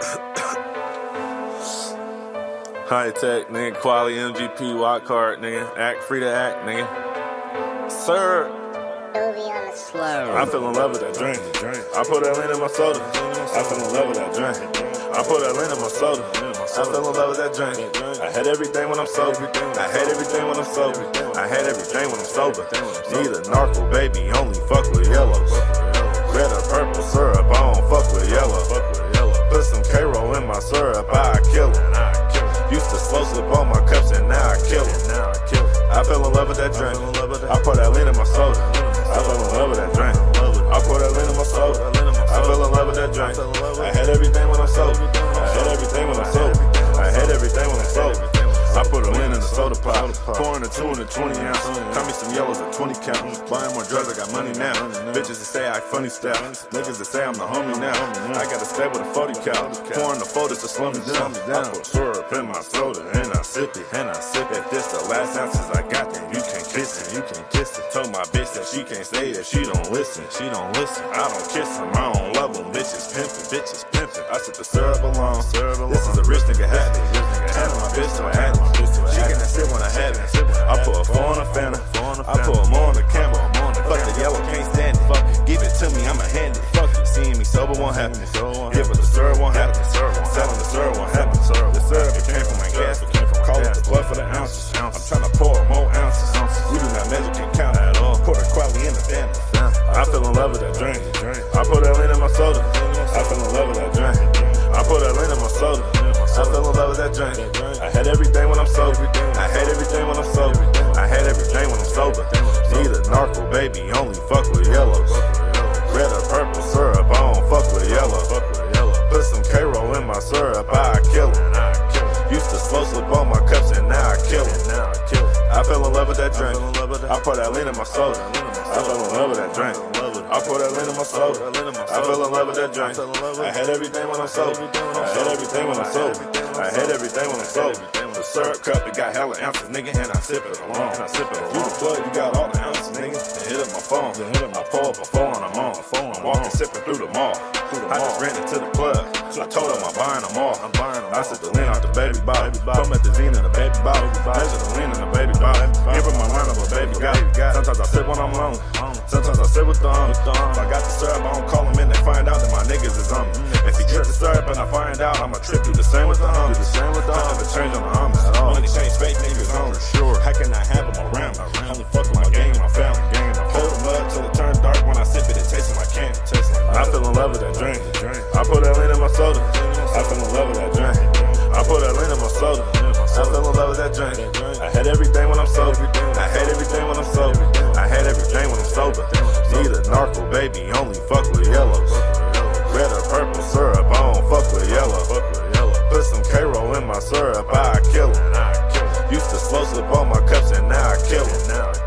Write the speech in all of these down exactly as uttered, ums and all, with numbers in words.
High tech, nigga, quality M G P, wild card, nigga, act free to act, nigga. Sir, I fell in love with that drink. I put that lean in my soda. I fell in love with that drink. I put that lean in my soda. I fell in love with that drink. I had everything when I'm sober. I had everything when I'm sober. I had everything when I'm sober. Need a narco, baby, only fuck with yellows. Red or purple syrup, I don't fuck with yellow. Put some K-Roll in my syrup, I kill him. Used to slow slip on my cups and now I kill him. I fell in love with that drink. I pour that lean in my soda. I fell in love with that drink. I pour that lean in my soda. I fell in love with that drink. I had everything when I'm sober. I had everything when I'm sober. I had everything when I'm sober. I put a lean in the soda pop, pouring a two in a twenty ounce. Cut me some yellows at twenty count. Buying more drugs, I got money now. Bitches that say I funny style. Niggas that say I'm the homie now. I gotta stay with a forty cal. Pouring the folders to slow me down. I put syrup in my soda and I sip it. And I sip it. If this the last ounces I got, then you can't kiss it. You can't kiss it. Told my bitch that she can't say that she don't listen. She don't listen. I don't kiss them. I don't love them. Bitches pimping. Bitches pimping. I sip the syrup alone. This is a rich nigga habit. Handle my bitch so I had it. She can't sit when I have it. I put a four on a Fanta. I put a more on the camera. Fuck the yellow, can't stand it. Fuck it. Give it to me, I'ma hand it. Fuck it. Seeing me sober won't happen. Yeah, but the syrup won't happen. Selling the syrup won't happen. The syrup it came from my gas. Call it the blood for the ounces. I'm trying to pour more ounces. We do not measure, can't count at all. Pour the quality in the family. I fell in love with that drink. I put that lean in my soda. I fell in love with that drink. I put that lean in my soda. I fell in love with that drink. I had everything when I'm sober. I had everything when I'm sober. I had everything when I'm sober. Need a narco, baby, only fuck with yellows. Red or purple syrup, I don't fuck with yellow. Put some K-Roll in my syrup, I kill him. Used to slow slip on my cups and now I kill him. I fell in love with that drink. I pour that lean in my soda. I fell in love with that drink. I pour that lean in my soda. I fell in love with that drink. I had everything when I'm sober. I had everything when I'm sober. I had everything when I'm sober. The syrup cup, it got hella ounces, nigga, and I sip it alone. I sip it alone. You the plug, you got all the ounces, nigga. And hit up my phone. Then hit up my pole before and I'm on. I'm walking, sipping through the mall. I just ran into the plug. I told him I'm buying them all. I'm buying them. I said the lean out the baby bottle. Come at the zine in the baby bottle. Measure the lean in the baby bottle. Give him my line of a baby guy. Sometimes I sit when I'm alone. Sometimes I sit with the um. If I got the syrup, I don't call him in. They find out that my niggas is on me. If he trip the syrup and I find out, I'ma trip you the same with the um. The same with the um. I never change on the um. Money change fake niggas on. Sure. How can I have them around? Only fuck with my gang and my family. Hold them up till it turns dark. When I sip it, it tastes like candy. I fell in love with that drink. I put that lean in my soda. I fell in love with that drink. I put that lean in my soda. I fell in love with that drink. I had everything when I'm sober. I had everything when I'm sober. I had everything when I'm sober. Need a narco, baby, only fuck with yellows. Red or purple syrup, I don't fuck with yellow. Put some K-Roll in my syrup, I kill him. Used to slow slip on my cups and now I kill him.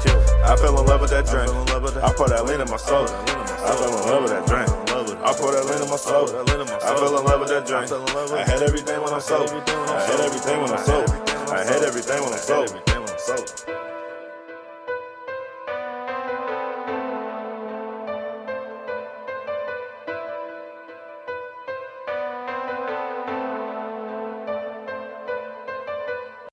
I fell in love with that drink. I pour that lean in my soda. I fell in love with that drink. I pour that lean in my soda. I fell in love with that drink. I had everything when I'm sober. I had everything when I'm sober. I had everything when I'm sober.